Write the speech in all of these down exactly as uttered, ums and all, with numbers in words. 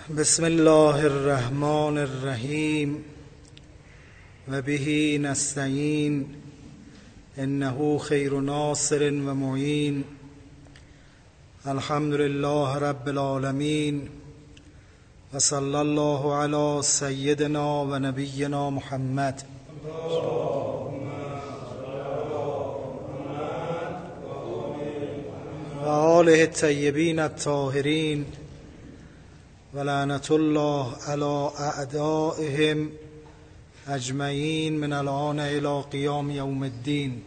بسم الله الرحمن الرحیم و به نستعین انه خیر ناصر و معین. الحمد لله رب العالمین و صلی الله علی سیدنا و نبینا محمد و آله الطیبین الطاهرین و لعنت الله علی اعدائهم اجمعین من الآن الی قیام یوم الدین.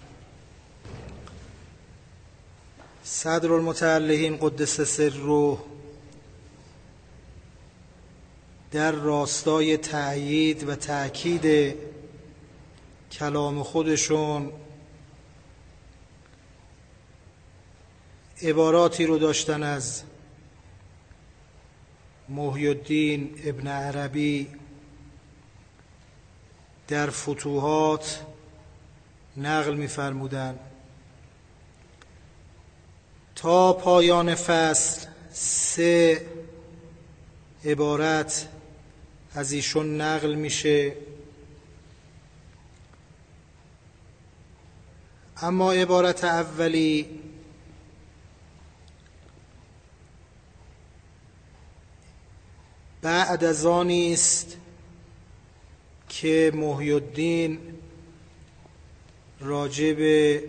صدر المتعلقین قدس سره در راستای تأیید و تأکید کلام خودشون عباراتی رو داشتن از محی الدین ابن عربی در فتوحات نقل می‌فرمودند. تا پایان فصل سه عبارت از ایشون نقل میشه، اما عبارت اولی بعد از آنی است که محی الدین راجع به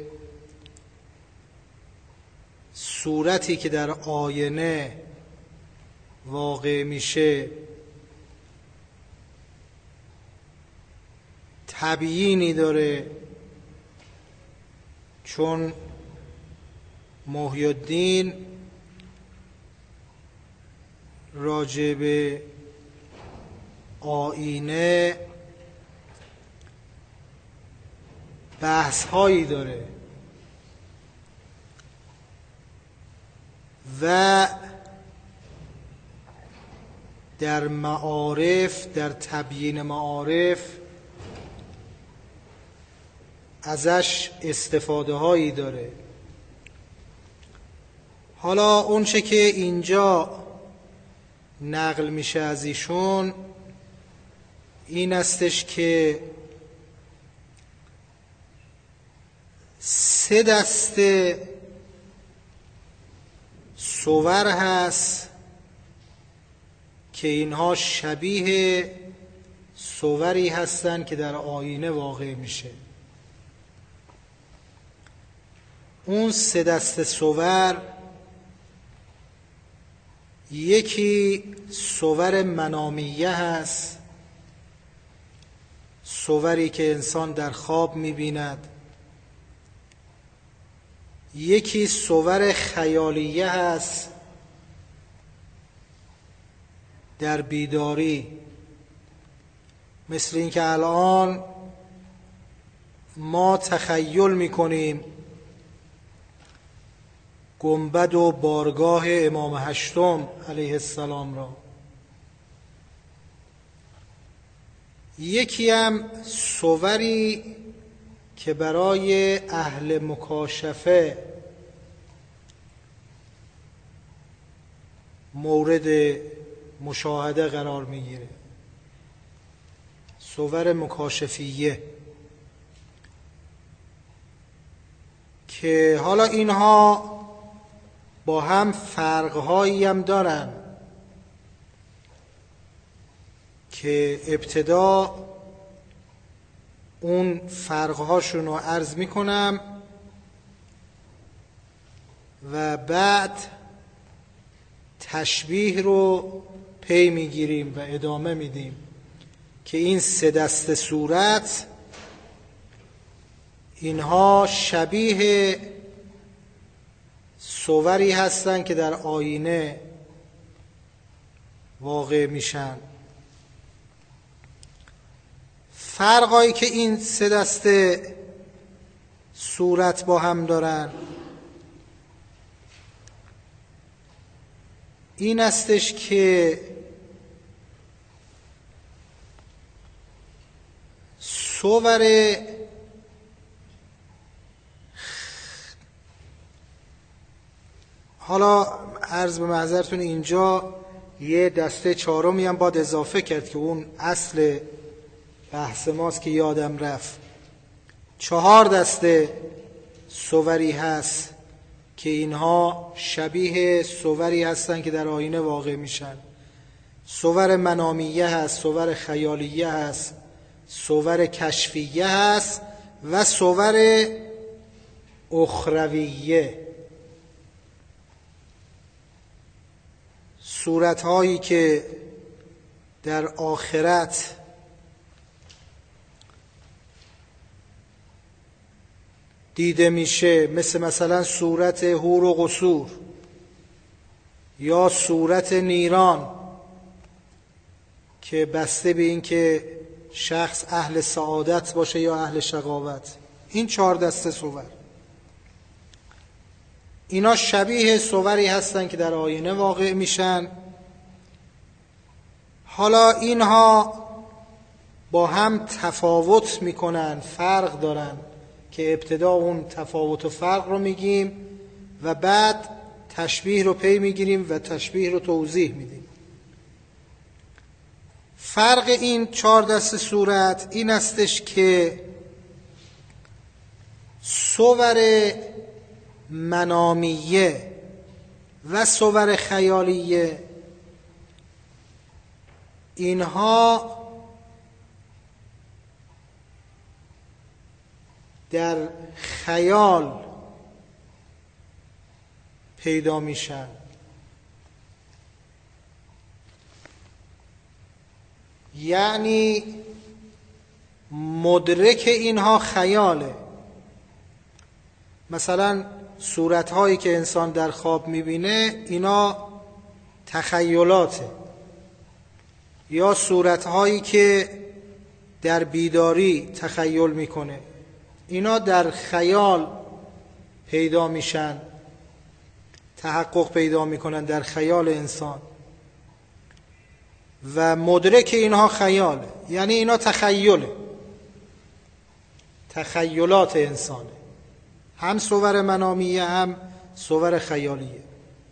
صورتی که در آینه واقع میشه تبیینی داره، چون محی الدین راجع به آینه بحث هایی داره و در معارف، در تبیین معارف ازش استفاده هایی داره. حالا اون چه که اینجا نقل میشه از ایشون این استش که سه دسته صور هست که اینها شبیه صوری هستند که در آینه واقع میشه. اون سه دسته صور، یکی صور منامیه هست، صوری که انسان در خواب می‌بیند. یکی صور خیالیه هست در بیداری، مثل اینکه الان ما تخیل می‌کنیم گنبد و بارگاه امام هشتم علیه السلام را. یکی هم صوری که برای اهل مکاشفه مورد مشاهده قرار میگیره، صور مکاشفیه، که حالا اینها با هم فرق‌هایی هم دارن که ابتدا اون فرق‌هاشون رو عرض میکنم و بعد تشبیه رو پی میگیریم و ادامه میدیم که این سه دسته صورت اینها شبیه صوری هستند که در آینه واقع میشن. فرقایی که این سه دسته صورت با هم دارن این استش که صور حالا عرض به معذرتون اینجا یه دسته چهارمی هم باید اضافه کرد که اون اصل بحث ماست که یادم رفت. چهار دسته صوری هست که اینها شبیه صوری هستن که در آینه واقع میشن. صور منامیه هست، صور خیالیه هست، صور کشفیه هست و صور اخرویه. صورتهایی که در آخرت دیده میشه، مثل مثلا صورت حور و قصور یا صورت نیران که بسته به این که شخص اهل سعادت باشه یا اهل شقاوت. این چهار دسته صور، اینا شبیه صوری هستن که در آینه واقع میشن. حالا اینها با هم تفاوت میکنن، فرق دارن که ابتدا اون تفاوت و فرق رو میگیم و بعد تشبیه رو پی میگیریم و تشبیه رو توضیح میدیم. فرق این چهار دسته صورت این استش که صور منامیه و صور خیالیه اینها در خیال پیدا میشن، یعنی مدرک اینها خیاله. مثلا صورتهایی که انسان در خواب میبینه اینا تخیلاته، یا صورتهایی که در بیداری تخیل میکنه اینا در خیال پیدا میشن، تحقق پیدا میکنن در خیال انسان و مدرک اینها خیاله، یعنی اینا تخیله، تخیلات انسانه، هم صور منامیه هم صور خیالیه.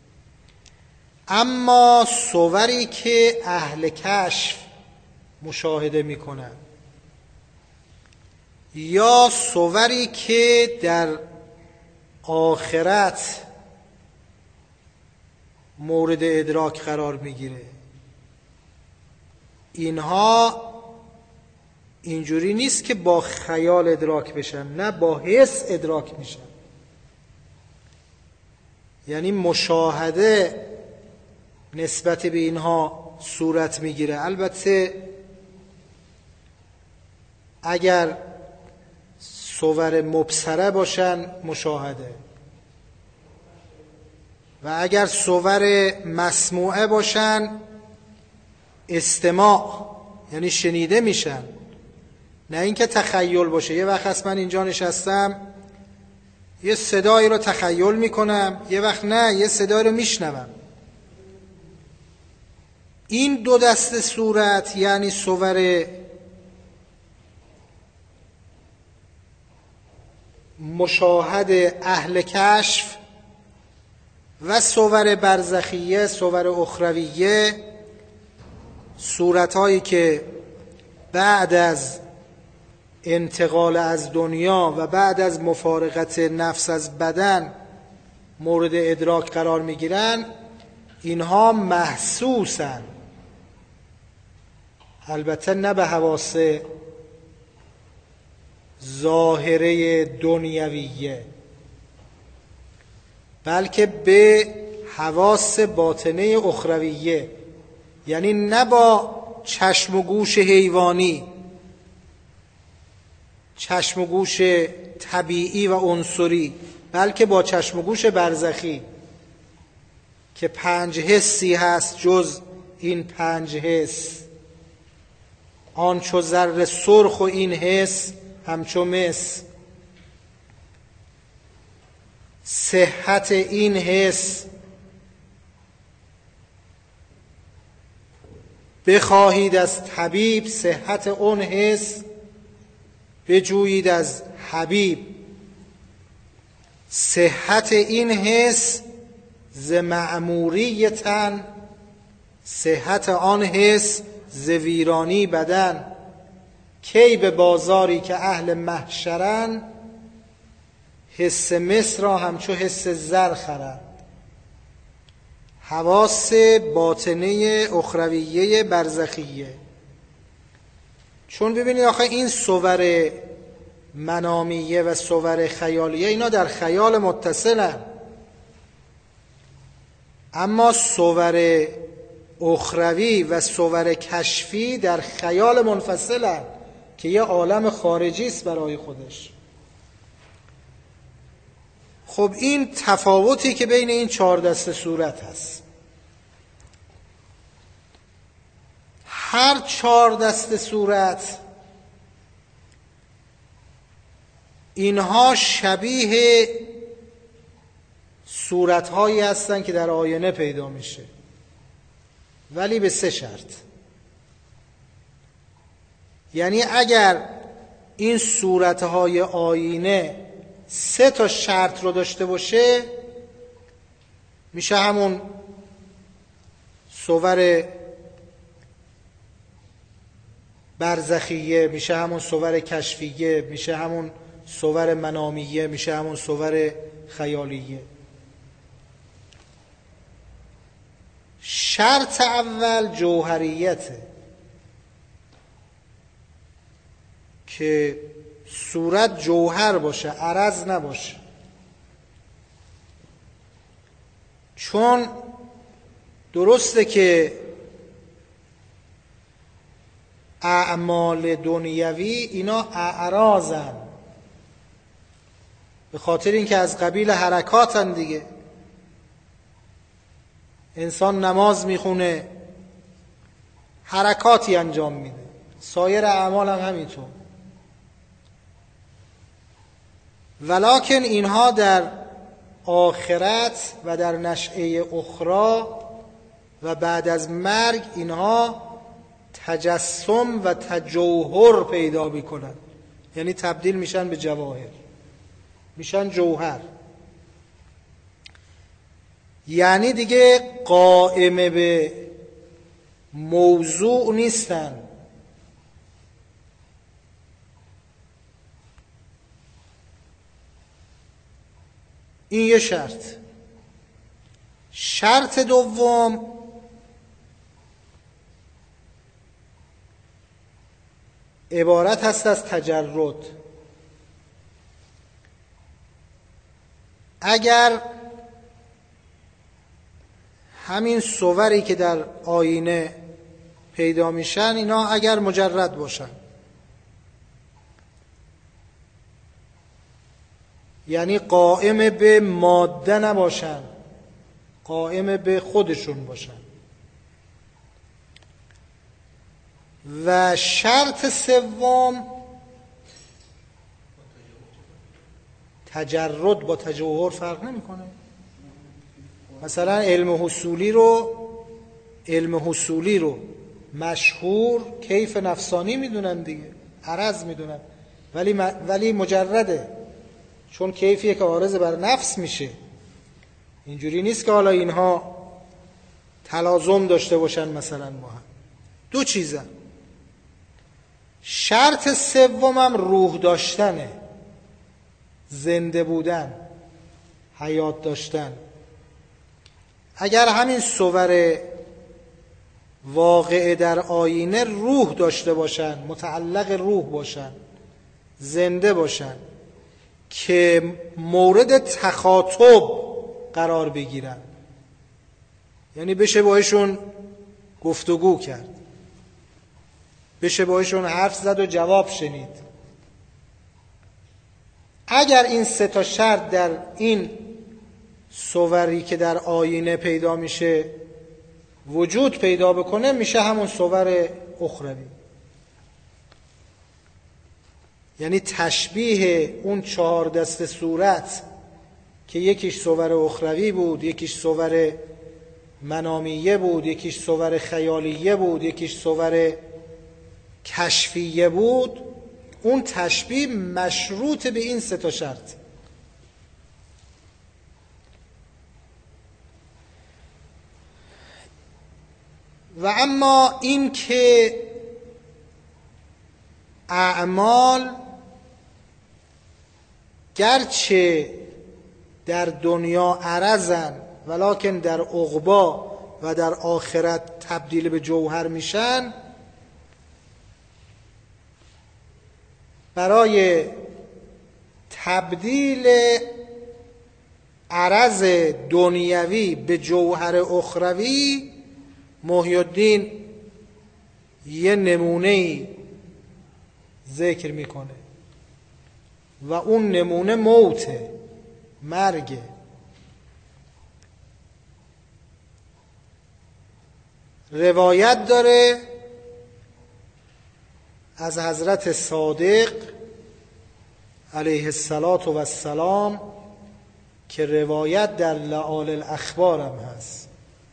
اما صوری که اهل کشف مشاهده میکنن یا صوری که در آخرت مورد ادراک قرار میگیره، اینها اینجوری نیست که با خیال ادراک بشن، نه با حس ادراک میشن. یعنی مشاهده نسبت به اینها صورت میگیره. البته اگر صور مبصره باشن مشاهده، و اگر صور مسموعه باشن استماع، یعنی شنیده میشن، نه اینکه تخیل باشه. یه وقت هست من اینجا نشستم یه صدایی رو تخیل میکنم، یه وقت نه یه صدایی رو میشنوم. این دو دسته صورت یعنی صور مشاهد اهل کشف و صور برزخیه، صور اخرویه، صورتهایی که بعد از انتقال از دنیا و بعد از مفارقت نفس از بدن مورد ادراک قرار میگیرن، اینها محسوسن، البته نه به حواس ظاهره دنیویه بلکه به حواس باطنه اخرویه، یعنی نه با چشم و گوش حیوانی، چشم و گوش طبیعی و عنصری، بلکه با چشم و گوش برزخی که پنج حسی هست جز این پنج حس. آن چو زر سرخ و این حس همچو مس، صحت این حس بخواهید از طبیب، صحت اون حس بجویید از حبیب. صحت این حس ز معموری تن، صحت آن حس ز ویرانی بدن، کی به بازاری که اهل محشرن، حس مس را همچو حس زر خرند. حواس باطنه اخرویه برزخیه. چون ببینید آخه این صور منامیه و صور خیالیه اینا در خیال متصلن، اما صور اخروی و صور کشفی در خیال منفصلن که یه عالم خارجی است برای خودش. خب این تفاوتی که بین این چهار دسته صورت هست. هر چهار دسته صورت اینها شبیه صورت‌هایی هستن که در آینه پیدا میشه، ولی به سه شرط. یعنی اگر این صورت‌های آینه سه تا شرط رو داشته باشه، میشه همون صور برزخیه، میشه همون صور کشفیه، میشه همون صور منامیه، میشه همون صور خیالیه. شرط اول جوهریته، که صورت جوهر باشه، عرض نباشه. چون درسته که اعمال دنیوی اینا اعراضن، به خاطر اینکه از قبیل حرکاتن دیگه. انسان نماز میخونه، حرکاتی انجام میده، سایر اعمال هم همینطور. ولکن اینها در آخرت و در نشأه اخرى و بعد از مرگ اینها تجسم و تجوهر پیدا میکنن، یعنی تبدیل میشن به جواهر، میشن جوهر. یعنی دیگه قائمه به موضوع نیستن. این یه شرط. شرط دوم عبارت هست از تجرد. اگر همین صوری که در آینه پیدا میشن اینا اگر مجرد باشن، یعنی قائم به ماده نباشن، قائم به خودشون باشن. و شرط سوم تجرد با تجوهر فرق نمیکنه. مثلا علم حصولی رو علم حصولی رو مشهور کیف نفسانی میدونن دیگه، عرض میدونن، ولی ولی مجرده، چون کیفیه که عارض بر نفس میشه. اینجوری نیست که حالا اینها تلازم داشته باشن مثلا با هم. دو چیزن. شرط سومم روح داشتنه، زنده بودن، حیات داشتن. اگر همین صور واقع در آینه روح داشته باشن، متعلق روح باشن، زنده باشن، که مورد تخاطب قرار بگیرن، یعنی بشه باهاشون گفتگو کرد، بشه باهاشون حرف زد و جواب شنید. اگر این سه تا شرط در این صوری که در آینه پیدا میشه وجود پیدا بکنه، میشه همون صور اخروی. یعنی تشبیه اون چهار دسته صورت که یکیش صور اخروی بود، یکیش صور منامیه بود، یکیش صور خیالیه بود، یکیش صور کشفیه بود، اون تشبیه مشروط به این سه تا شرط. و اما این که اعمال گرچه در دنیا عرضن ولکن در عقبا و در آخرت تبدیل به جوهر میشن، برای تبدیل عرض دنیوی به جوهر اخروی محی الدین یه نمونه‌ای ذکر میکنه و اون نمونه موته، مرگه. روایت داره از حضرت صادق علیه السلام که روایت در لآل الاخبار هم هست،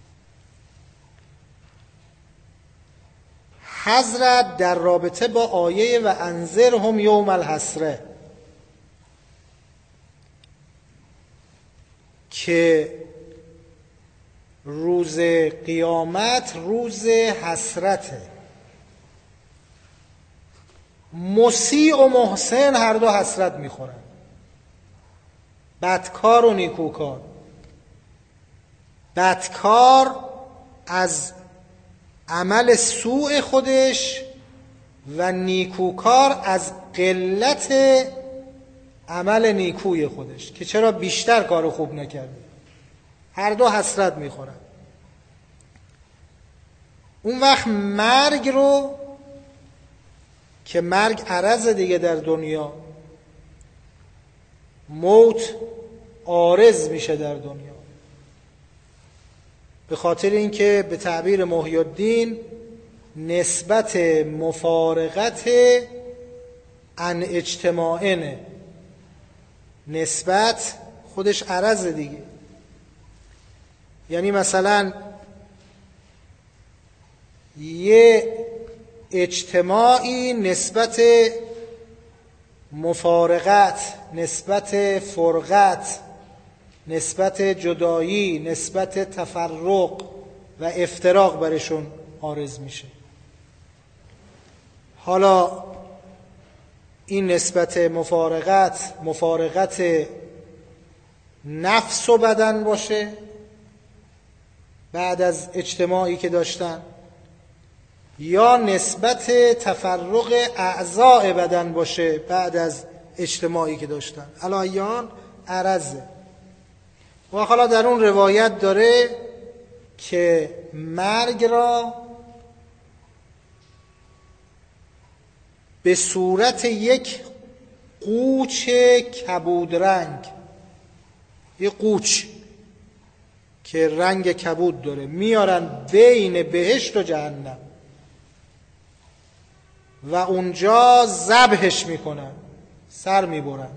حضرت در رابطه با آیه و انذرهم یوم الحسره که روز قیامت روز حسرته، مسیء و محسن هر دو حسرت میخورن، بدکار و نیکوکار. بدکار از عمل سوء خودش و نیکوکار از قلت عمل نیکوی خودش که چرا بیشتر کار خوب نکرده. هر دو حسرت میخورن. اون وقت مرگ رو که مرگ عرض دیگه در دنیا، موت عارض میشه در دنیا، به خاطر اینکه به تعبیر محی الدین نسبت مفارقت عن اجتماعینه، نسبت خودش عرض دیگه. یعنی مثلا یه اجتماعی نسبت مفارقت، نسبت فرقت، نسبت جدایی، نسبت تفرق و افتراق برشون عارض میشه. حالا این نسبت مفارقت مفارقت نفس و بدن باشه بعد از اجتماعی که داشتن، یا نسبت تفرق اعضاء بدن باشه بعد از اجتماعی که داشتن، الایان عرضه. و حالا در اون روایت داره که مرگ را به صورت یک قوچ کبود رنگ، یک قوچ که رنگ کبود داره، میارن بین بهشت و جهنم و اونجا ذبحش میکنن، سر میبرن.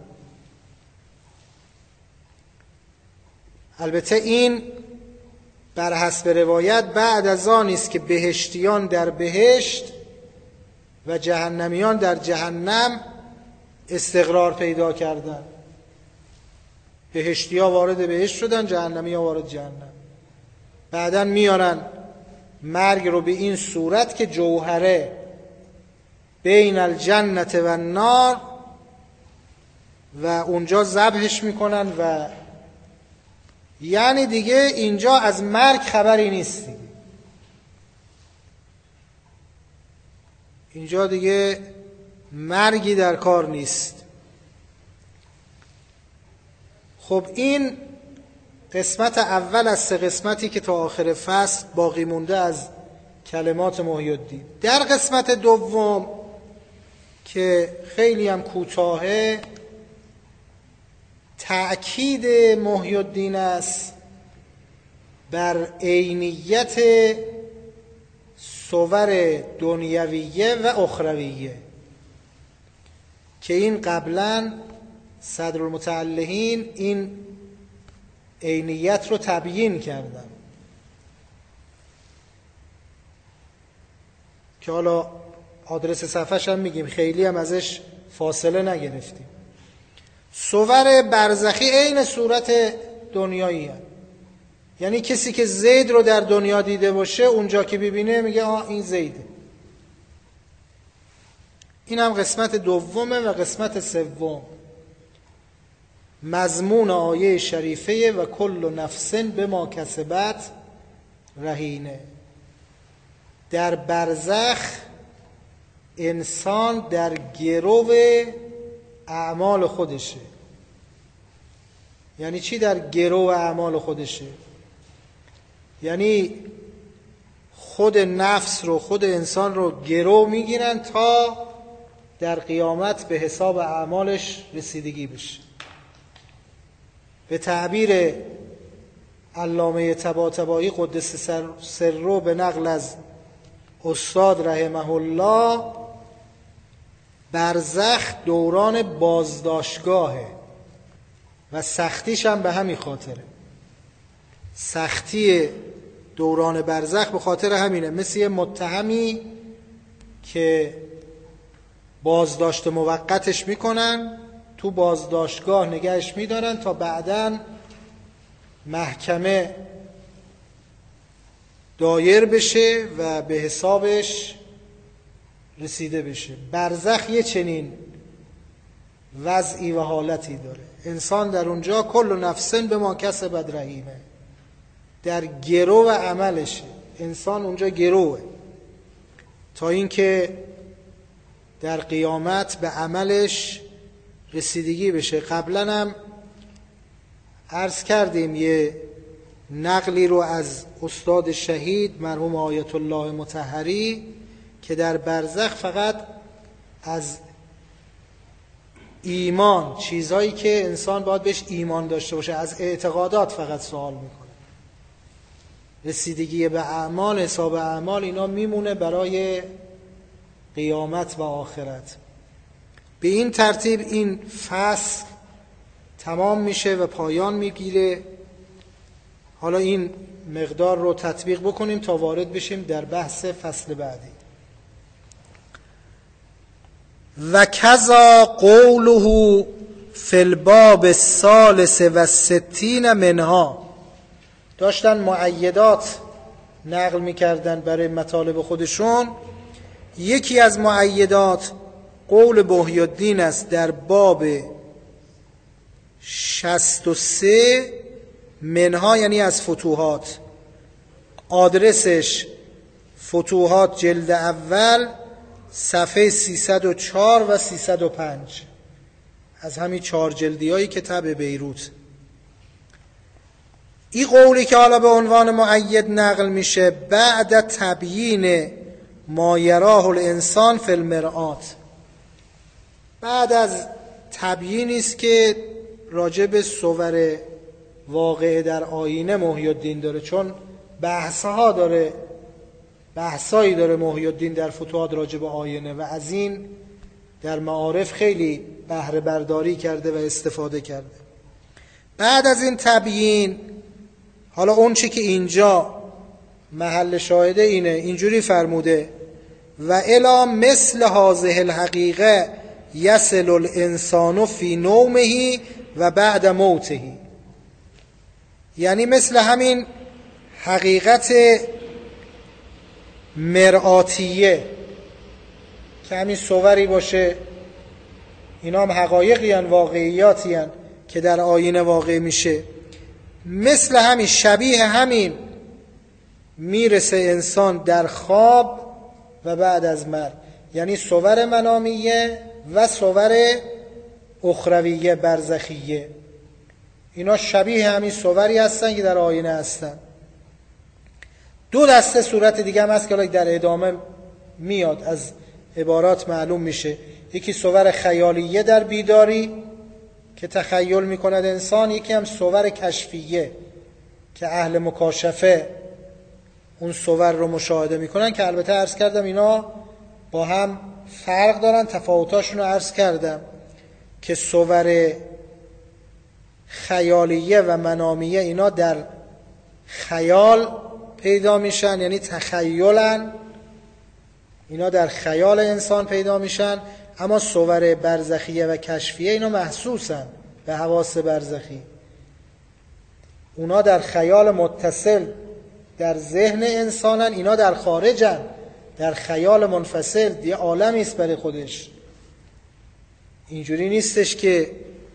البته این بر حسب روایت بعد از آن است که بهشتیان در بهشت و جهنمیان در جهنم استقرار پیدا کردن. بهشتی‌ها وارد بهشت شدن، جهنمی‌ها وارد جهنم. بعداً میارن مرگ رو به این صورت که جوهره بین الجنت و النار و اونجا ذبحش میکنن و یعنی دیگه اینجا از مرگ خبری نیست دیگه. اینجا دیگه مرگی در کار نیست. خب این قسمت اول از سه قسمتی که تا آخر فصل باقی مونده از کلمات محی الدین. در قسمت دوم که خیلی هم کوتاهه، تأکید محی الدین است بر عینیت صور دنیویه و اخرویه که این قبلا صدرالمتعلقین این عینیت رو تبیین کردن که حالا آدرس صفحه‌ش هم میگیم، خیلی هم ازش فاصله نگرفتیم. صور برزخی عین صورت دنیایی هست. یعنی کسی که زید رو در دنیا دیده باشه اونجا که ببینه میگه آه این زیده. این هم قسمت دومه. و قسمت سوم مضمون آیه شریفه و کل نفس بما کسبت رهینه. در برزخ انسان در گرو اعمال خودشه. یعنی چی در گرو اعمال خودشه؟ یعنی خود نفس رو، خود انسان رو گرو میگیرن تا در قیامت به حساب اعمالش رسیدگی بشه. به تعبیر علامه طباطبایی قدس سره به نقل از استاد رحمه الله، برزخ دوران بازداشتگاهه و سختیش هم به همین خاطره. سختی دوران برزخ به خاطر همینه. مثل یه متهمی که بازداشت موقتش میکنن، تو بازداشتگاه نگهش میدارن تا بعداً محکمه دایر بشه و به حسابش رسیده بشه. برزخ یه چنین وضعی و حالتی داره. انسان در اونجا کل نفسن به ما کسبت رهینه، در گرو و عملشه. انسان اونجا گروه تا اینکه در قیامت به عملش رسیدگی بشه. قبلا هم عرض کردیم یه نقلی رو از استاد شهید مرحوم آیت الله مطهری که در برزخ فقط از ایمان، چیزهایی که انسان باید بهش ایمان داشته باشه، از اعتقادات فقط سوال میکنه. رسیدگی به اعمال، حساب اعمال، اینا میمونه برای قیامت و آخرت. به این ترتیب این فصل تمام میشه و پایان میگیره. حالا این مقدار رو تطبیق بکنیم تا وارد بشیم در بحث فصل بعدی. و کذا قوله فی الباب الثالث و ستین منها. داشتن معیدات نقل میکردن برای مطالب خودشون. یکی از معیدات قول بهی الدین است در باب شصت و سه منها، یعنی از فتوحات. آدرسش فتوحات جلد اول صفحه سیصد و چهار و سیصد و پنج از همین چهار جلدی های کتاب بیروت. این قولی که حالا به عنوان معید نقل میشه بعد تبیین ما یراه الانسان فی المرآت، بعد از تبیینی است که راجع به صور واقعه در آینه محی الدین داره، چون بحثها داره، بحثایی داره محی الدین در فتوحات راجع به آینه و از این در معارف خیلی بهره برداری کرده و استفاده کرده. بعد از این تبیین، حالا اون چی که اینجا محل شاهده اینه، اینجوری فرموده و الا مثل هذه الحقیقه یصل الانسان فی نومه و بعد موته. یعنی مثل همین حقیقت مرآتیه که همین صوری باشه، اینا هم حقایقی هن، واقعیاتی هن که در آینه واقع میشه. مثل همین، شبیه همین میرسه انسان در خواب و بعد از مرگ. یعنی صور منامیه و صور اخرویه برزخیه، اینا شبیه همین صوری هستن که در آینه هستن. دو دسته صورت دیگه هم هست که در ادامه میاد، از عبارات معلوم میشه. یکی صور خیالیه در بیداری که تخیل میکند انسان، یکی هم صور کشفیه که اهل مکاشفه اون صور رو مشاهده میکنن، که البته عرض کردم اینا با هم فرق دارن، تفاوتاشون رو عرض کردم که صور خیالیه و منامیه اینا در خیال پیدا میشن، یعنی تخیلن، اینا در خیال انسان پیدا میشن. اما صور برزخیه و کشفیه اینا محسوسن به حواس برزخی. اونا در خیال متصل در ذهن انسانن، اینا در خارجن، در خیال منفصل، یه عالمی است برای خودش. اینجوری نیستش که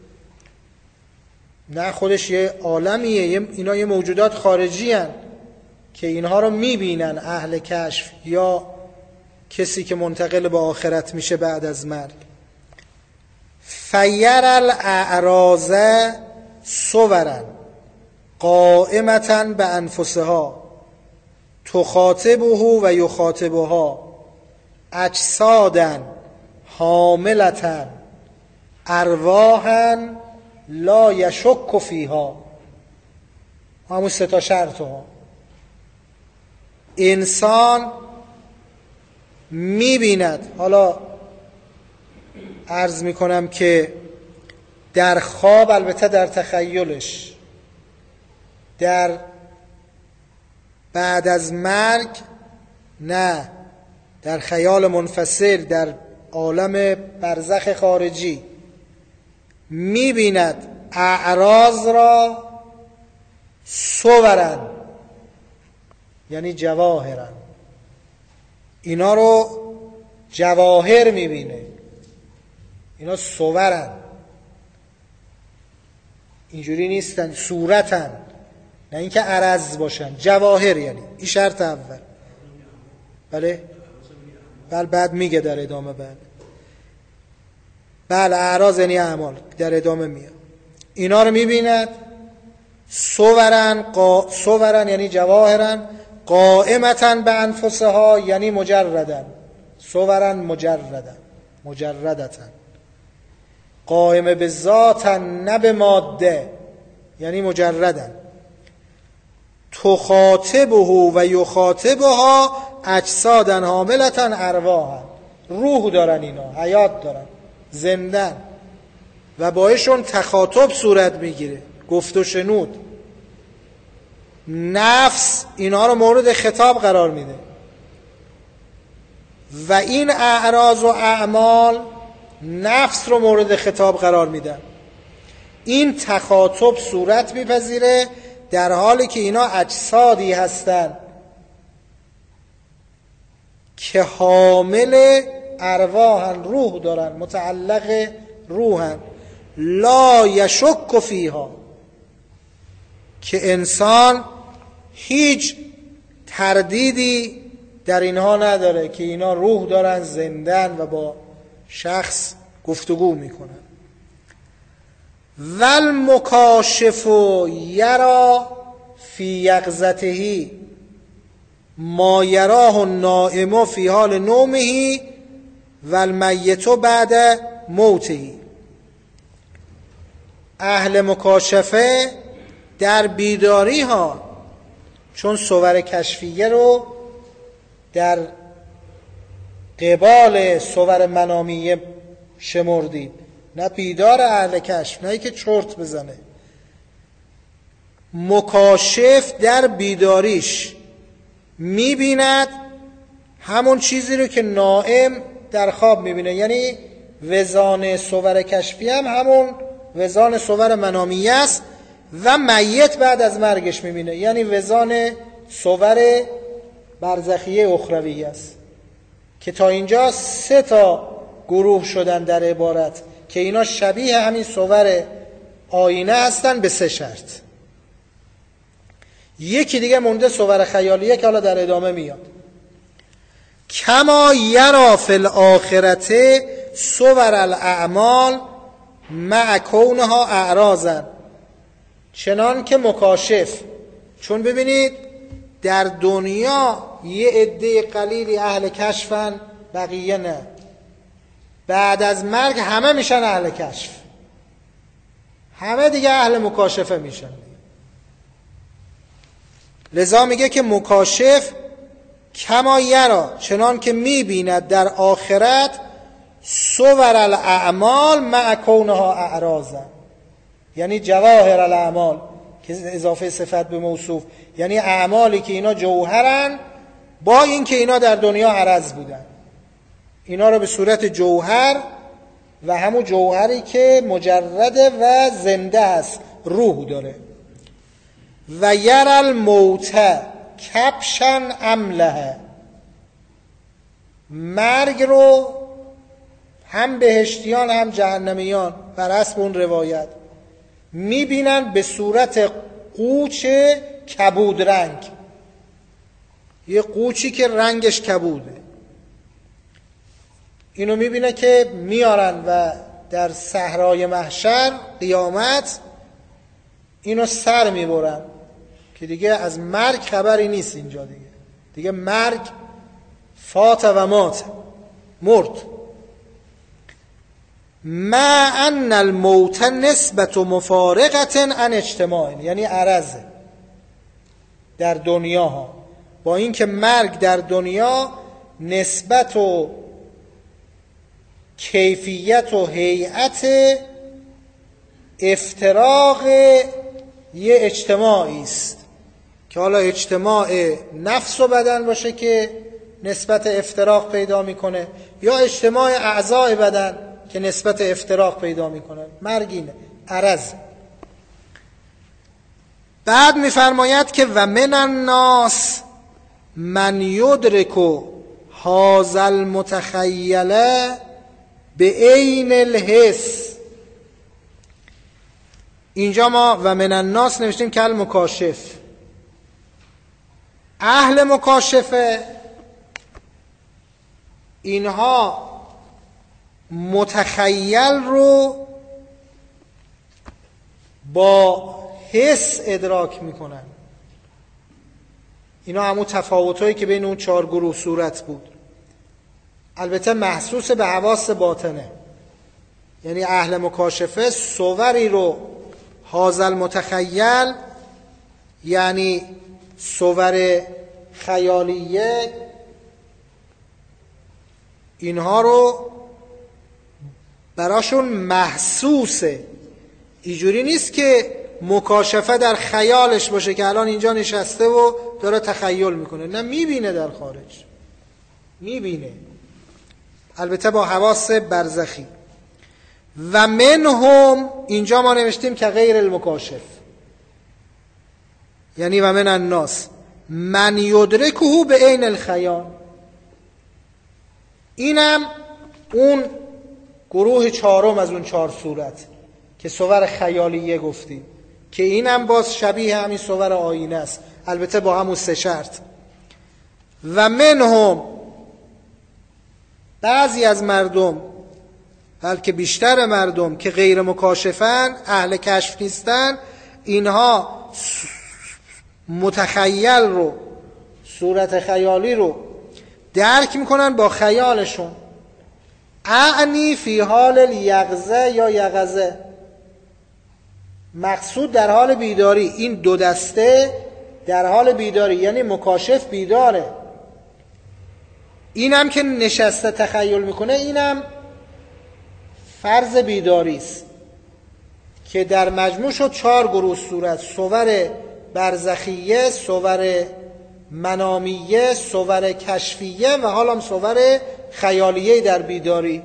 نه، خودش یه عالمیه، اینا یه موجودات خارجی هن که اینها رو میبینن اهل کشف یا کسی که منتقل به آخرت میشه بعد از مرگ. فیر الاعراض صورا قائمتا به انفسها تخاطبه و یخاطبها اجسادا حاملتا ارواحا لا یشک فیها. همون سه تا شرط ها. انسان میبیند، حالا عرض میکنم که در خواب، البته در تخیلش، در بعد از مرگ نه، در خیال منفصل در عالم برزخ خارجی میبیند اعراض را صورن، یعنی جواهرن، اینا رو جواهر میبینه، اینا صورن، اینجوری نیستن، صورتن، نه اینکه عرض باشن، جواهر. یعنی این شرط اول. بله بله بعد میگه در ادامه. بعد بله اعراض یعنی اعمال، در ادامه میاد. اینا رو میبیند صورن، قا... صورن یعنی جواهرن، قائمتن به انفسها یعنی مجردن، صورن مجردن، مجردتن، قائم به ذاتن نه به ماده یعنی مجردن. تخاطبه و یخاطبها اجسادن حاملتن ارواحن، روح دارن، اینا حیات دارن، زندن و باهاشون تخاطب صورت میگیره، گفت و شنود. نفس اینا رو مورد خطاب قرار میده و این اعراض و اعمال نفس رو مورد خطاب قرار میدن. این تخاطب صورت میپذیره در حالی که اینا اجسادی هستن که حامل ارواحن، روح دارن، متعلق روحن، لا یشک فیها، که انسان هیچ تردیدی در اینها نداره که اینا روح دارن، زندن و با شخص گفتگو میکنن. والمکاشف یرا فی یقظته ما یراه النائم فی حال نومه والمیت بعد موته. اهل مکاشفه در بیداری ها، چون صور کشفیه رو در قبال صور منامیه شمردید، نه بیدار اهل کشف، نه که چرت بزنه. مکاشف در بیداریش میبیند همون چیزی رو که نائم در خواب میبینه، یعنی وزان صور کشفی هم همون وزان صور منامیه است و میت بعد از مرگش میبینه، یعنی وزان صور برزخیه اخروی است. که تا اینجا سه تا گروه شدن در عبارت که اینا شبیه همین صور آینه هستن به سه شرط. یکی دیگه مونده صور خیالیه که حالا در ادامه میاد. کما یرا فی الاخرت صور الاعمال مع کونها اعراضا، چنان که مکاشف، چون ببینید در دنیا یه عده قلیلی اهل کشفن، بقیه نه. بعد از مرگ همه میشن اهل کشف، همه دیگه اهل مکاشفه میشن. لذا میگه که مکاشف کما یرا، چنان که میبیند در آخرت، صور الاعمال مع کونها اعراضا، یعنی جواهر الاعمال که اضافه صفت به موصوف، یعنی اعمالی که اینا جوهرن با این که اینا در دنیا عرض بودن، اینا رو به صورت جوهر و همون جوهری که مجرده و زنده است، روح داره. و یر الموت کبشن امله، مرگ رو هم بهشتیان هم جهنمیان بر حسب اون روایت میبینن به صورت قوچ کبود رنگ، یه قوچی که رنگش کبوده. اینو میبینه که میارن و در صحرای محشر قیامت اینو سر میبرن که دیگه از مرگ خبری نیست اینجا، دیگه دیگه مرگ فات و مات، مرد. ما ان الموت نسبت و مفارقت عن اجتماع، یعنی عرضه در دنیا ها، با اینکه مرگ در دنیا نسبت و کیفیت و هیئت افتراق یه اجتماعی است که حالا اجتماع نفس و بدن باشه که نسبت افتراق پیدا میکنه، یا اجتماع اعضای بدن که نسبت افتراق پیدا میکنه. مرگ اینه، عرض. بعد میفرماید که و من الناس من یدرک هذا المتخیل به عین الحس. اینجا ما و من الناس نوشتیم که المکاشف، اهل مکاشفه اینها متخیل رو با حس ادراک میکنن. اینا همون تفاوتایی که بین اون چهار گروه صورت بود، البته محسوس به حواس باطنه. یعنی اهل مکاشفه صوری رو هازل متخیل، یعنی صور خیالیه، اینها رو براشون محسوسه. اینجوری نیست که مکاشفه در خیالش باشه که الان اینجا نشسته و داره تخیل میکنه، نه، میبینه در خارج، میبینه، البته با حواس برزخی. و منهم، اینجا ما نوشتیم که غیر المکاشف، یعنی و من الناس من یدرکه به عین الخیال. اینم اون گروه چهارم از اون چهار صورت که صور خیالیه گفتیم، که اینم باز شبیه همین صور آینه است، البته با همون سه شرط. و منهم، بعضی از مردم، بلکه بیشتر مردم که غیر مکاشفن، اهل کشف نیستن، اینها متخیل رو، صورت خیالی رو درک میکنن با خیالشون. اعنی فی حال الیقظه یا یقظه، مقصود در حال بیداری. این دو دسته در حال بیداری، یعنی مکاشف بیداره، اینم که نشسته تخیل میکنه، اینم فرض بیداری است که در مجموع شد چهار گروه صورت: صور برزخیه، صور منامیه، صور کشفیه و حالا هم صور خیالیه در بیداری.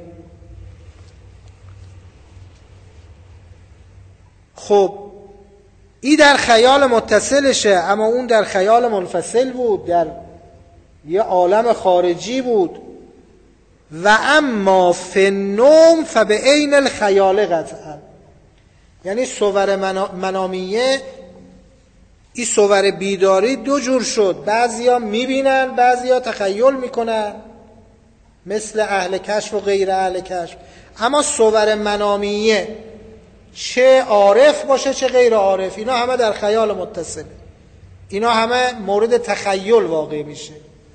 خب این در خیال متصلشه، اما اون در خیال منفصل بود، در یه عالم خارجی بود. و اما فی النوم فبه عین الخیال قطعا، یعنی صور منامیه، این صور بیداری دو جور شد، بعضیا میبینن، بعضیا تخیل میکنن، مثل اهل کشف و غیر اهل کشف. اما صور منامیه، چه عارف باشه چه غیر عارف، اینا همه در خیال متصله، اینا همه مورد تخیل واقع میشه.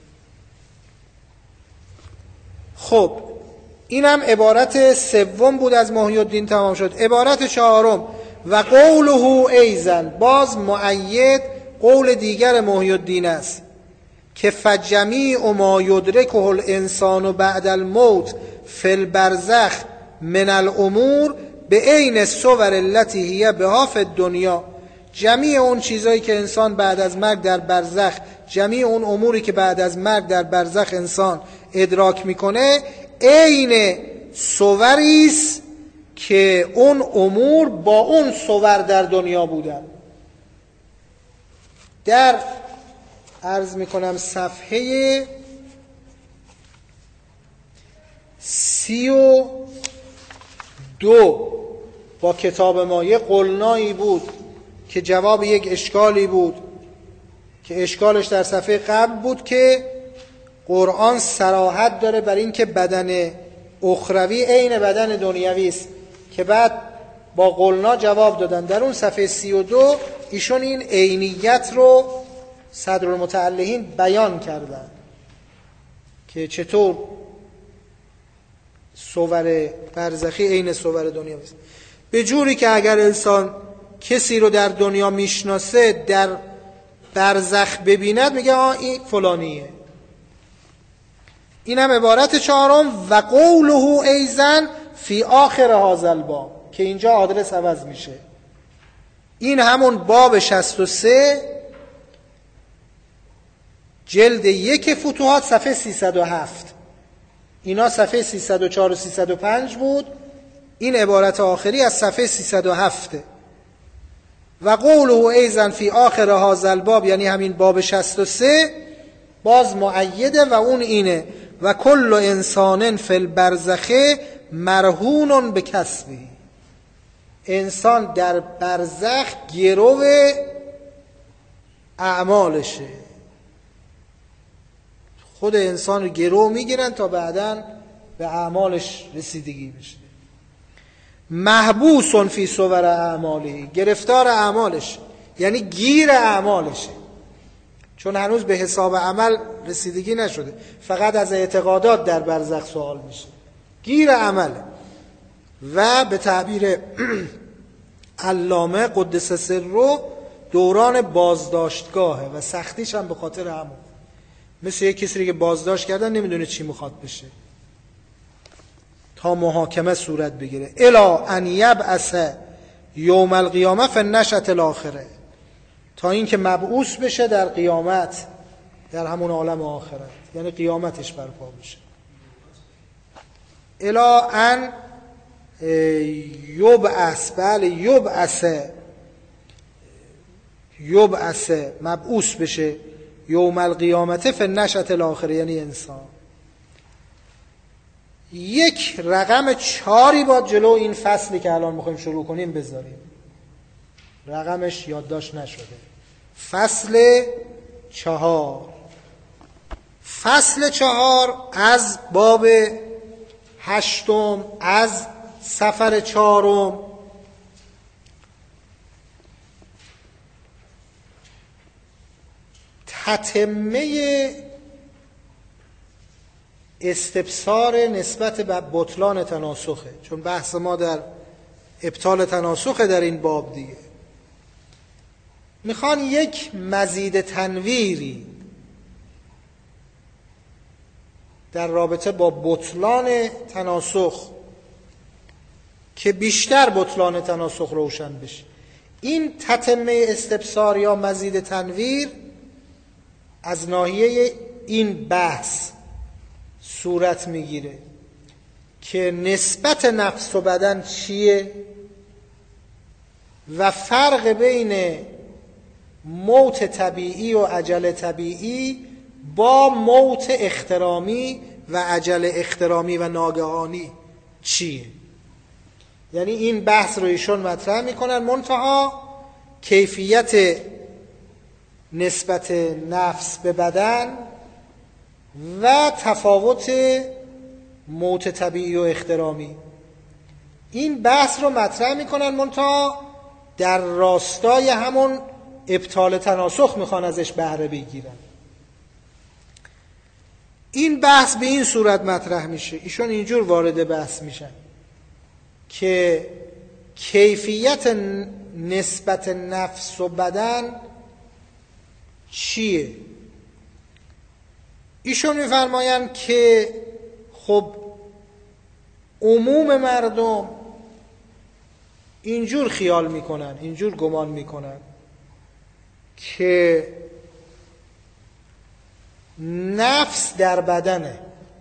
خب اینم عبارت سوم بود از محی الدین، تمام شد. عبارت چهارم: و قوله ایزن، باز مؤید قول دیگر محی الدین است که فجمیع ما یدرکه الانسان بعد الموت فی البرزخ من الامور به عین الصور التي هي بها فی الدنیا. جمیع اون چیزایی که انسان بعد از مرگ در برزخ، جمیع اون اموری که بعد از مرگ در برزخ انسان ادراک میکنه، عین صوری است که اون امور با اون صور در دنیا بودن. در عرض میکنم صفحه سی و دو با کتاب ما یه قلنایی بود که جواب یک اشکالی بود که اشکالش در صفحه قبل بود که قرآن صراحت داره بر این که بدن اخروی عین بدن دنیوی است، که بعد با قلنا جواب دادن. در اون صفحه سی و دو ایشون این عینیت رو صدرالمتعلقین بیان کردن که چطور صور برزخی عین صور دنیوی است، به جوری که اگر انسان کسی رو در دنیا میشناسه در برزخ ببیند میگه آه این فلانیه. این هم عبارت چهارم. و قوله ایزن فی آخر هذا الباب، که اینجا آدرس عوض میشه. این همون باب شصت و سه جلد یک فتوحات صفحه سیصد و هفت. اینا صفحه سیصد و چهار و سیصد و پنج بود، این عبارت آخری از صفحه سیصد و هفت. و قوله ایزن فی آخر هذا الباب یعنی همین باب شصت و سه باز مؤیده و اون اینه و کل انسان فی البرزخ مرهون به کسبه. انسان در برزخ گرو اعمالشه، خود انسان رو گرو میگیرن تا بعداً به اعمالش رسیدگی بشه. محبوس فی صور اعماله، گرفتار اعمالش یعنی گیر اعمالشه، چون هنوز به حساب عمل رسیدگی نشده، فقط از اعتقادات در برزخ سوال میشه، گیر عمل. و به تعبیر علامه قدس سره دوران بازداشتگاهه و سختیش هم به خاطر همون، مثل یک کسی که بازداشت کردن نمیدونه چی میخواد بشه تا محاکمه صورت بگیره. الا ان یبعث یوم القیامه فالنشأة الاخره، تا اینکه مبعوث بشه در قیامت، در همون عالم آخرت، یعنی قیامتش برپا بشه. الا ان یبعث، بله یبعث، یبعث مبعوث بشه یوم القیامت فالنشأة الاخره یعنی انسان. یک رقم چاری با جلو این فصلی که الان میخوایم شروع کنیم بذاریم، رقمش یادداشت نشده. فصل چهار. فصل چهار از باب هشتم از سفر چهارم تتمه استفسار نسبت به بطلان تناسخه، چون بحث ما در ابطال تناسخه در این باب دیگه. میخوان یک مزید تنویری در رابطه با بطلان تناسخ که بیشتر بطلان تناسخ روشن بشه. این تتمه استفسار یا مزید تنویر از ناحیه این بحث صورت میگیره که نسبت نفس و بدن چیه و فرق بین موت طبیعی و عجل طبیعی با موت احترامی و عجل احترامی و ناگهانی چیه. یعنی این بحث رو ایشون مطرح میکنن، منتها کیفیت نسبت نفس به بدن و تفاوت موت طبیعی و احترامی، این بحث رو مطرح میکنن، منتها در راستای همون ابطال تناسخ میخوان ازش بهره بگیرن. این بحث به این صورت مطرح میشه، ایشون اینجور وارد بحث میشن که کیفیت نسبت نفس و بدن چیه. ایشون میفرمایند که خب عموم مردم اینجور خیال میکنن، اینجور گمان میکنن که نفس در بدنه.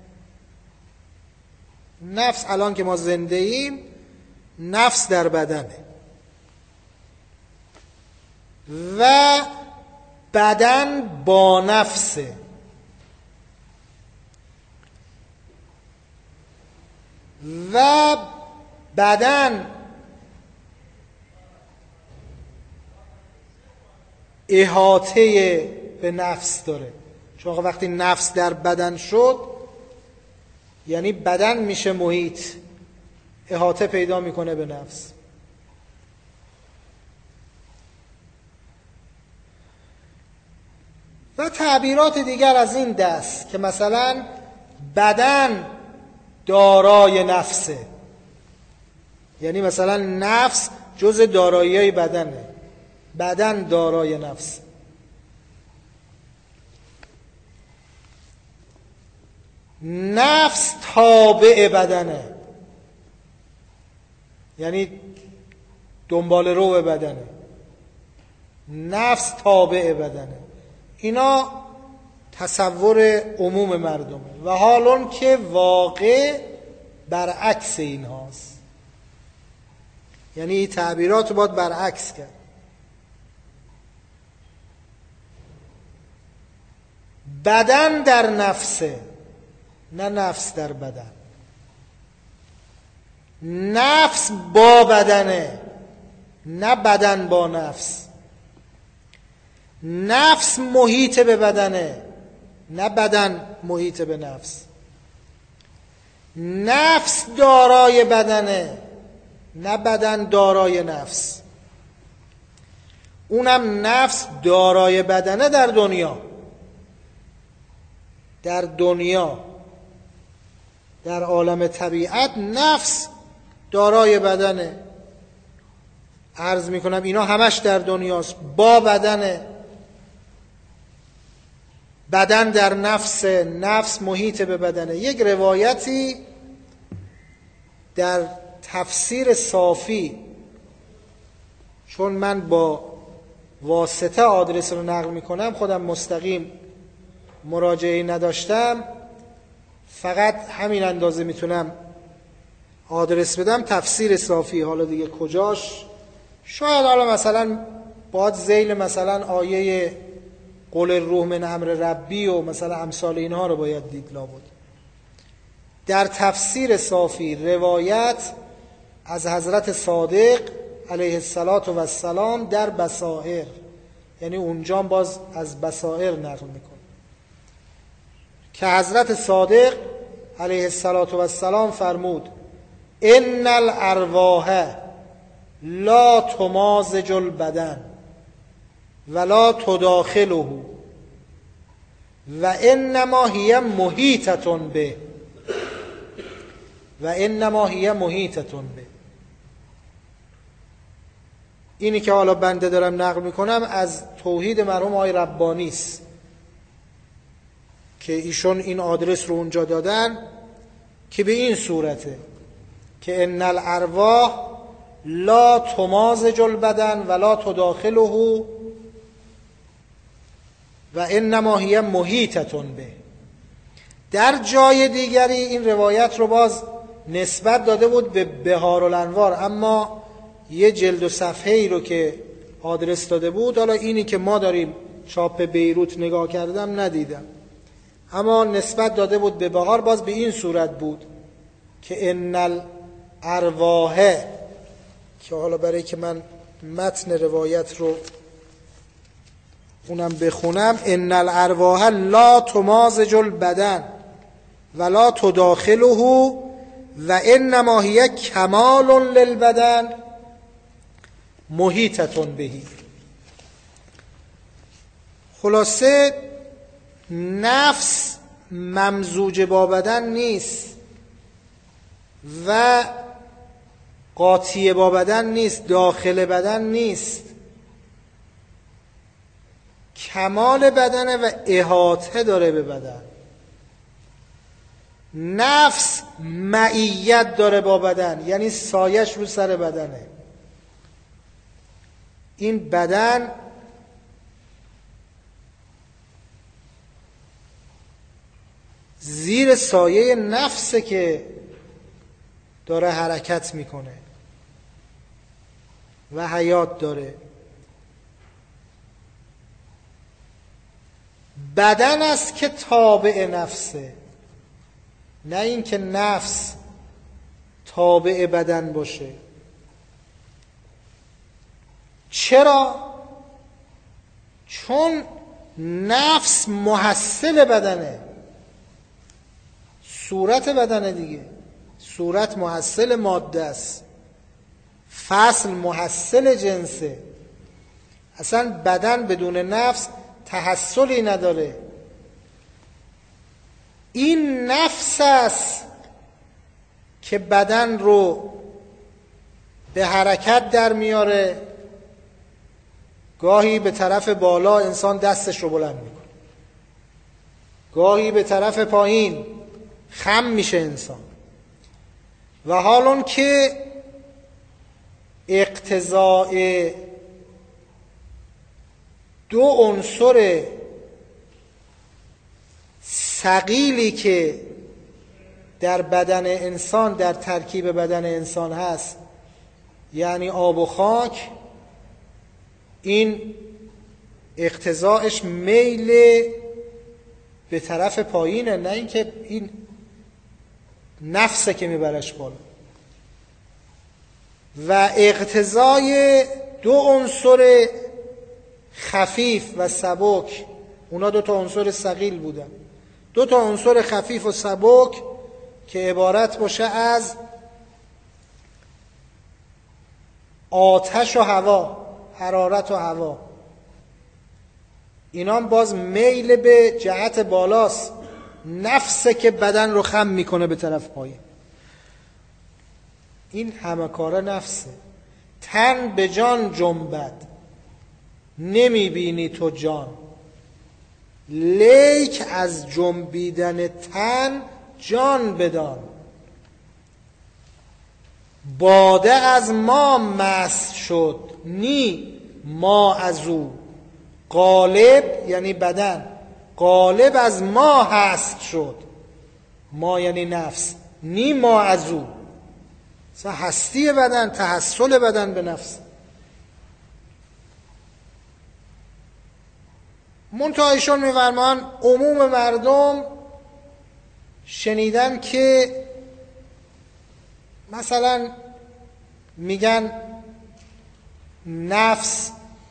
نفس الان که ما زنده ایم نفس در بدنه و بدن با نفسه. و بدن احاطه به نفس داره. چون وقتی نفس در بدن شد یعنی بدن میشه محیط، احاطه پیدا میکنه به نفس. و تعبیرات دیگر از این دست که مثلا بدن دارای نفسه، یعنی مثلا نفس جز دارایی بدنه، بدن دارای نفس. نفس تابع بدنه، یعنی دنبال رو به بدنه. نفس تابع بدنه. اینا تصور عموم مردمه و حالون که واقع برعکس این هاست. یعنی این تعبیرات رو باید برعکس کرد. بدن در نفسه، نه نفس در بدن. نفس با بدنه، نه بدن با نفس. نفس محیط به بدنه، نه بدن محیط به نفس. نفس دارای بدنه، نه بدن دارای نفس. اونم نفس دارای بدنه در دنیا. در دنیا در عالم طبیعت نفس دارای بدنه. عرض میکنم اینا همش در دنیاست، با بدنه. بدن در نفس، نفس محیط به بدنه. یک روایتی در تفسیر صافی، چون من با واسطه آدرس رو نقل میکنم، خودم مستقیم مراجعه نداشتم، فقط همین اندازه میتونم آدرس بدم. تفسیر صافی، حالا دیگه کجاش شاید حالا مثلا باید ذیل مثلا آیه قول الروح من امر ربی و مثلا امثال اینها رو باید دید لابد. در تفسیر صافی روایت از حضرت صادق علیه السلام در بصائر، یعنی اونجا باز از بصائر نقل میکنه که حضرت صادق علیه السلام فرمود ان الارواح لا تمازج البدن ولا تداخله و انما هی محیطة به و انما هی محیطة به. اینی که حالا بنده دارم نقل میکنم از توحید مرحوم آقای ربانی است که ایشون این آدرس رو اونجا دادن که به این صورته که ان الارواح لا تمازج البدن ولا تداخله و انما هی محیطة به. در جای دیگری این روایت رو باز نسبت داده بود به بهارالانوار، اما یه جلد و صفحه ای رو که آدرس داده بود، حالا اینی که ما داریم چاپ بیروت نگاه کردم ندیدم، اما نسبت داده بود به بهار، باز به این صورت بود که ان الارواح، که حالا برای که من متن روایت رو اونم بخونم، ان الارواح لا تمازج البدن ولا تداخله و انما هی کمال للبدن محیطة بهی. خلاصه نفس ممزوج با بدن نیست و قاطی با بدن نیست، داخل بدن نیست، کمال بدنه و احاطه داره به بدن. نفس معیت داره با بدن، یعنی سایش رو سر بدنه. این بدن زیر سایه نفسه که داره حرکت میکنه و حیات داره. بدن است که تابع نفسه، نه این که نفس تابع بدن باشه. چرا؟ چون نفس محصل بدنه، صورت بدنه دیگه. صورت محصل ماده است، فصل محصل جنسه. اصلا بدن بدون نفس تحصلی نداره. این نفس است که بدن رو به حرکت در میاره. گاهی به طرف بالا انسان دستش رو بلند میکنه، گاهی به طرف پایین خم میشه انسان. و حال اون که اقتضاء دو عنصر ثقیلی که در بدن انسان، در ترکیب بدن انسان هست، یعنی آب و خاک، این اقتضاعش میل به طرف پایینه، نه اینکه این نفسه که میبرش بالا. و اقتضای دو عنصر خفیف و سبک، اونا دو تا عنصر ثقیل بودن، دو تا عنصر خفیف و سبک که عبارت باشه از آتش و هوا، حرارت و هوا. اینا باز میل به جهت بالاست، نفسه که بدن رو خم میکنه به طرف پایین. این همه کاره نفسه. تن به جان جنبد، نمیبینی تو جان، لیک از جنبیدن تن جان بدان. باده از ما مست شد، نی ما از او. غالب یعنی بدن، غالب از ما هست شد، ما یعنی نفس، نی ما از او. مثلا هستی بدن، تحصل بدن به نفس. منتها ایشون می‌فرمان عموم مردم شنیدن که مثلا میگن نفس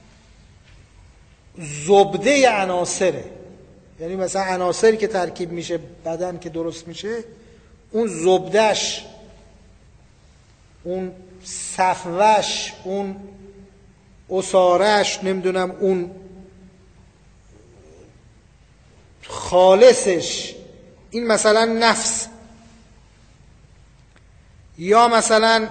زبده عناصره، یعنی مثلا عناصری که ترکیب میشه بدن که درست میشه، اون زبدهش، اون صفوهش، اون اسارش، نمیدونم اون خالصش، این مثلا نفس. یا مثلا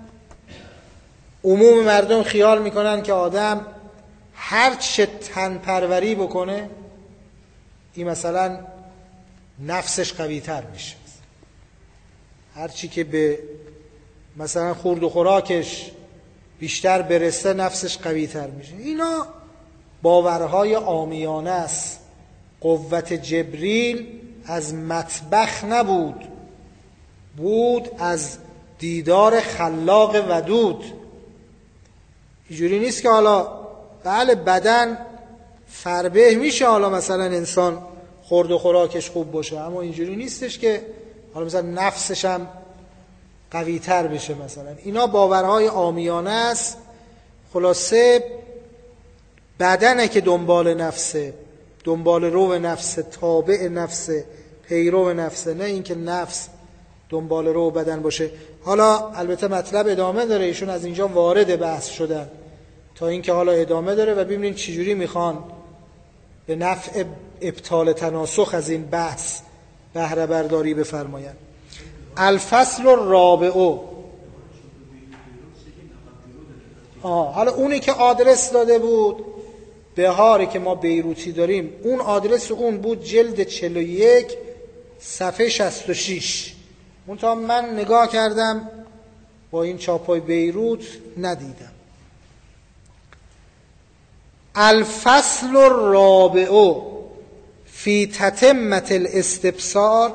عموم مردم خیال میکنن که آدم هر چه تن پروری بکنه این مثلا نفسش قوی تر میشه، هر چی که به مثلا خورد و خوراکش بیشتر برسه نفسش قوی تر میشه. اینا باورهای عامیانه است. قوت جبریل از مطبخ نبود، بود از دیدار خلاق ودود. اینجوری نیست که حالا بله بدن فربه میشه، حالا مثلا انسان خورد و خوراکش خوب باشه، اما اینجوری نیستش که حالا مثلا نفسش هم قوی تر بشه مثلا. اینا باورهای عامیانه است. خلاصه بدنه که دنبال نفسه، دنبال رو نفسه، تابع نفسه، پیرو نفسه، نه اینکه نفس دنبال رو بدن باشه. حالا البته مطلب ادامه داره، ایشون از اینجا وارد بحث شدن تا اینکه حالا ادامه داره و ببینیم چجوری میخوان به نفع ابطال تناسخ از این بحث بهره برداری بفرمایند. الفصل الرابع. آه حالا اونی که آدرس داده بود، بهاری که ما بیروتی داریم، اون آدرس اون بود جلد چهل و یک صفحه شصت و شش. منتها من نگاه کردم با این چاپای بیروت ندیدم. الفصل الرابع فی تتمة الاستبصار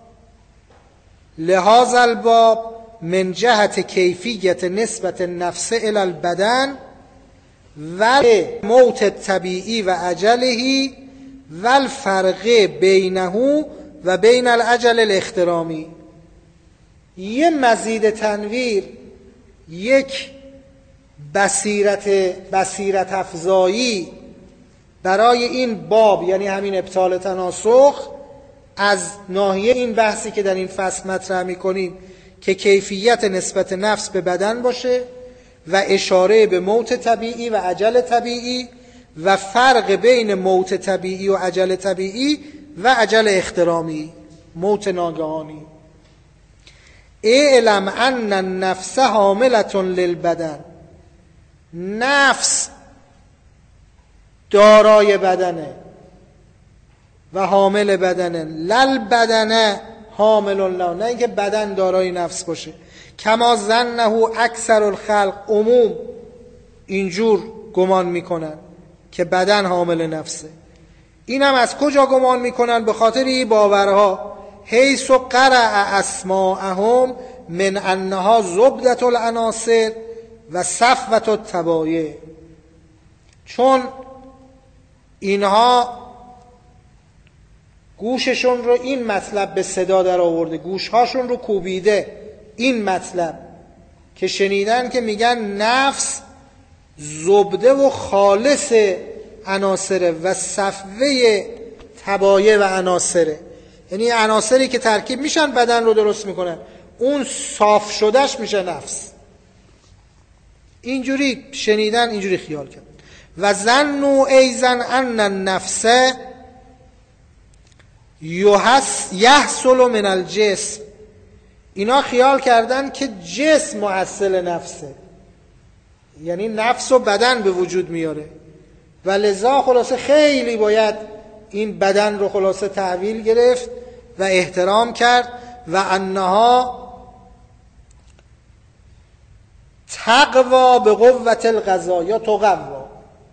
لهذا الباب من جهت کیفیت نسبت النفس الی البدن و موت طبیعی و اجله و الفرق بینه و بین الاجل الاحترامی. یه مزید تنویر، یک بصیرت بصیرت افزایی برای این باب، یعنی همین ابطال تناسخ، از ناحیه این بحثی که در این فصل مطرح می‌کنیم که کیفیت نسبت نفس به بدن باشه و اشاره به موت طبیعی و اجل طبیعی و فرق بین موت طبیعی و اجل طبیعی و اجل احترامی، موت ناگهانی. اعلم ان النفس حاملة للبدن، نفس دارای بدنه و حامل بدنه، لل بدنه حامل له، نه اینکه بدن دارای نفس باشه. کما ظنه اکثر الخلق، عموم اینجور گمان میکنن که بدن حامل نفسه. این هم از کجا گمان میکنن؟ به خاطر این باورها، حیث قرأ اسماءهم من انها زبدة العناصر و صفوة الطبایع، چون اینها گوششون رو این مطلب به صدا در آورده، گوشهاشون رو کوبیده این مطلب که شنیدن که میگن نفس زبده و خالص عناصره و صفوه طبایع و عناصره، یعنی عناصری که ترکیب میشن بدن رو درست میکنن، اون صاف شدهش میشه نفس. اینجوری شنیدن، اینجوری خیال کرد. و ظنوا ایضا ان النفس یحصل من الجسم، اینا خیال کردن که جسم محصل نفسه، یعنی نفس و بدن به وجود میاره و لذا خلاصه خیلی باید این بدن رو خلاصه تحویل گرفت و احترام کرد. و انها تقوا به قوت القضا یا تقوا،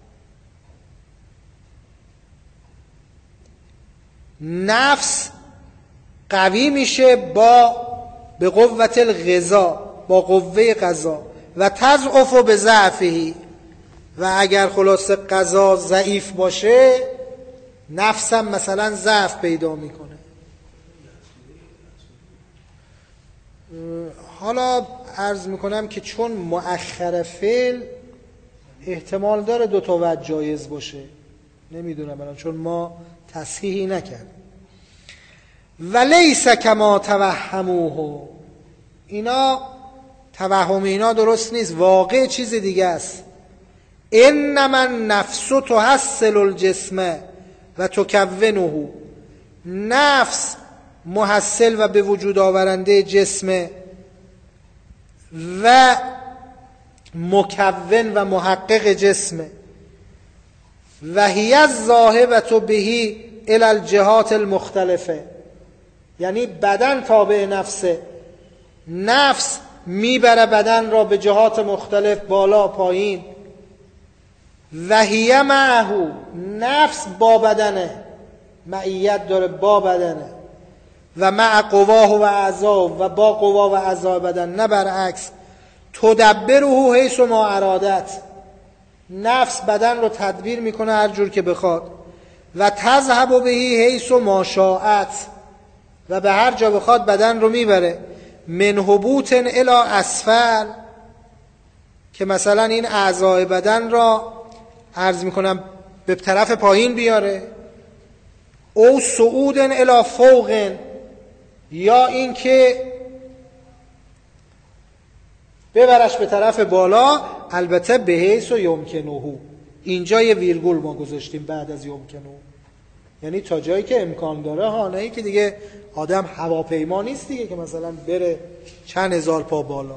نفس قوی میشه با به قوت الغذا، با قوه قضا، و تضعف به ضعفه، و اگر خلاصه قضا ضعیف باشه نفسم مثلا ضعف پیدا میکنه. حالا عرض میکنم که چون مؤخر فعل احتمال داره دو تا وجه جایز باشه، نمیدونم الان چون ما تصحیحی نکردیم. ولیس کما توهموه، اینا توهم اینا درست نیست، واقع چیز دیگه است. انما النفس تحصل الجسم و تکونه، نفس محصل و به وجود آورنده جسم و مکون و محقق جسم، و هی الذاهبة به الی الجهات المختلفه، یعنی بدن تابع نفسه، نفس میبره بدن را به جهات مختلف، بالا پایین. و هی معه، نفس با بدنه، معیت داره با بدنه، و مع قواه و اعضا، و با قوا و اعضا بدن، نه برعکس. تدبره حیث ما ارادت، نفس بدن رو تدبیر میکنه هر جور که بخواد. و تذهب به حیث ما شاءت، و به هر جا بخواد بدن رو میبره. من هبوط الی اسفل، که مثلا این اعضای بدن را عرض میکنم به طرف پایین بیاره، او صعود الی فوق، یا این که ببرش به طرف بالا، البته به حیث و یمکنه، اینجا یه ویرگول ما گذاشتیم بعد از یمکنه، یعنی تا جایی که امکان داره ها، نه که دیگه آدم هواپیما نیست دیگه که مثلا بره چند هزار پا بالا.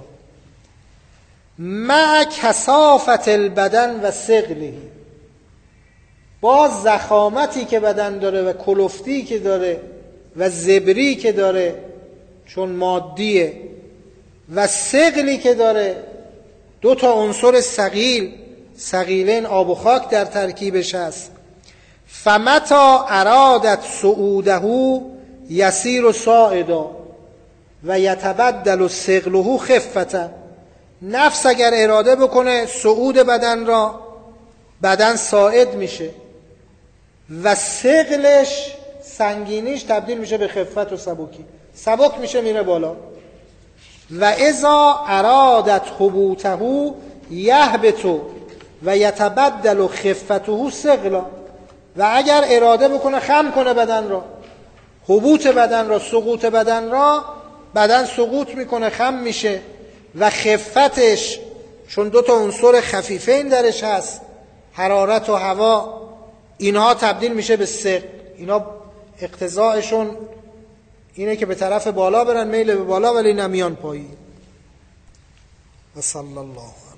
مع کثافت البدن و ثقله، با زخامتی که بدن داره و کلفتی که داره و زبری که داره چون مادیه، و ثقلی که داره، دو تا عنصر ثقیل، ثقیلین آب و خاک در ترکیبش هست. فمتا ارادت صعوده یسیر صاعدا و یتبدل ثقله خفتا، نفس اگر اراده بکنه صعود بدن را، بدن صاعد میشه و ثقلش سنگینیش تبدیل میشه به خفت و سبکی، سبک میشه میره بالا. و اذا ارادت هبوطه یهبط و یتبدل خفته ثقلا، و اگر اراده بکنه خم کنه بدن را، هبوط بدن را، سقوط بدن را، بدن سقوط میکنه، خم میشه و خفتش، چون دو تا عنصر خفیفین درش هست، حرارت و هوا، اینها تبدیل میشه به ثقل. اینا اقتضاعشون اینه که به طرف بالا برن، میل به بالا، ولی نمیان پایین. و صلی الله